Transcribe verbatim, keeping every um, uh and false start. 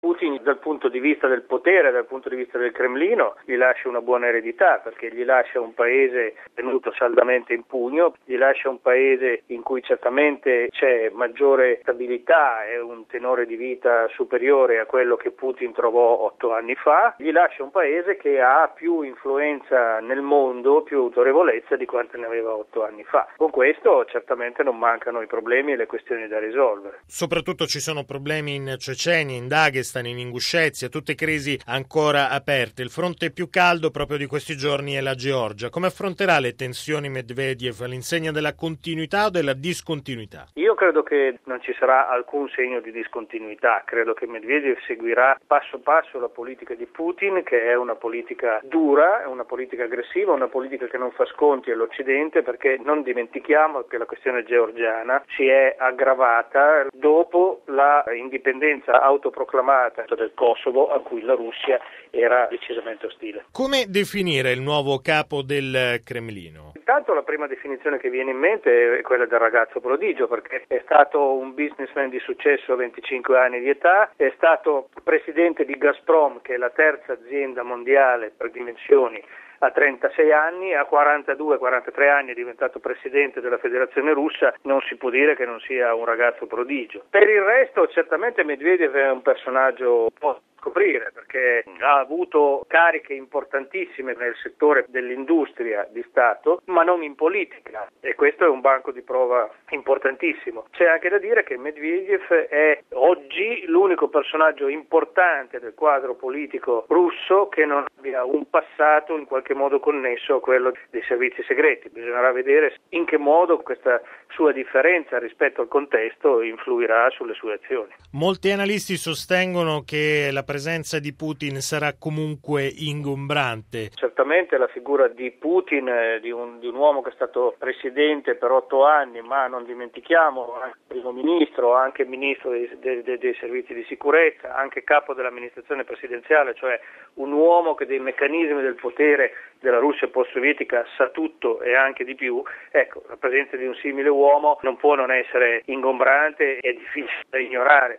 Putin dal punto di vista del potere, dal punto di vista del Cremlino, gli lascia una buona eredità, perché gli lascia un paese tenuto saldamente in pugno, gli lascia un paese in cui certamente c'è maggiore stabilità e un tenore di vita superiore a quello che Putin trovò otto anni fa, gli lascia un paese che ha più influenza nel mondo, più autorevolezza di quanto ne aveva otto anni fa. Con questo certamente non mancano i problemi e le questioni da risolvere. Soprattutto ci sono problemi in Cecenia, in Dagestan, in Inguscezia, tutte crisi ancora aperte. Il fronte più caldo proprio di questi giorni è la Georgia. Come affronterà le tensioni Medvedev all'insegna della continuità o della discontinuità? Io credo che non ci sarà alcun segno di discontinuità. Credo che Medvedev seguirà passo passo la politica di Putin, che è una politica dura, è una politica aggressiva, una politica che non fa sconti all'Occidente, perché non dimentichiamo che la questione georgiana si è aggravata dopo la indipendenza autoproclamata del Kosovo, a cui la Russia era decisamente ostile. Come definire il nuovo capo del Cremlino? Intanto la prima definizione che viene in mente è quella del ragazzo prodigio, perché è stato un businessman di successo a venticinque anni di età, è stato presidente di Gazprom, che è la terza azienda mondiale per dimensioni, a trentasei anni, a quarantadue quarantatré anni è diventato presidente della Federazione Russa. Non si può dire che non sia un ragazzo prodigio. Per il resto certamente Medvedev è un personaggio un po' scoprire, perché ha avuto cariche importantissime nel settore dell'industria di Stato, ma non in politica, e questo è un banco di prova importantissimo. C'è anche da dire che Medvedev è oggi l'unico personaggio importante del quadro politico russo che non abbia un passato in qualche modo connesso a quello dei servizi segreti. Bisognerà vedere in che modo questa sua differenza rispetto al contesto influirà sulle sue azioni. Molti analisti sostengono che la presenza di Putin sarà comunque ingombrante. Certamente la figura di Putin, eh, di, un, di un uomo che è stato presidente per otto anni, ma non dimentichiamo anche primo ministro, anche ministro dei, dei, dei, dei servizi di sicurezza, anche capo dell'amministrazione presidenziale, cioè un uomo che dei meccanismi del potere della Russia post-sovietica sa tutto e anche di più. Ecco, la presenza di un simile uomo non può non essere ingombrante e difficile da ignorare.